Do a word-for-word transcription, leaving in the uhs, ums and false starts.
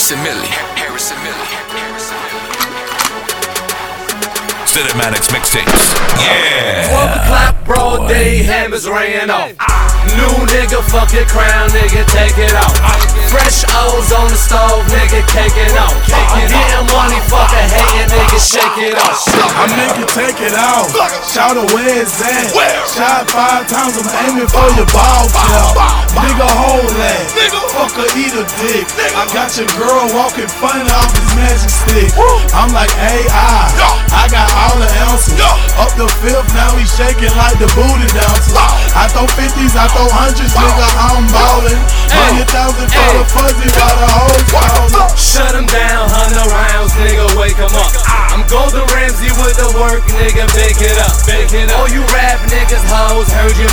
Harris and Millie. Harris and Millie. Cinematics mixtapes. Yeah. twelve o'clock, broad day, hammers ran off. New nigga, fuck your crown, nigga, take it off. Fresh O's on the stove, nigga, cake it off. Getting money, fuck a hating, nigga, shake it off. I make you take it off. Shout out where it's at. Shot five times, I'm aiming for your ball club. Nigga, hold that. Fuck her, eat a dick. I got your girl walking funny off this magic stick. I'm like A I. I got all the ounces. Up the fifth, now we shaking like the booty dancers. I throw fifties, I throw hundreds, nigga, I'm ballin'. Hundred thousand for the fuzzy while the hoes callin'. Shut him down, hundred rounds, nigga, wake him up. I'm Golden Ramsay with the work, nigga, bake it up. Bake it up. Oh, you rap niggas, hoes, heard you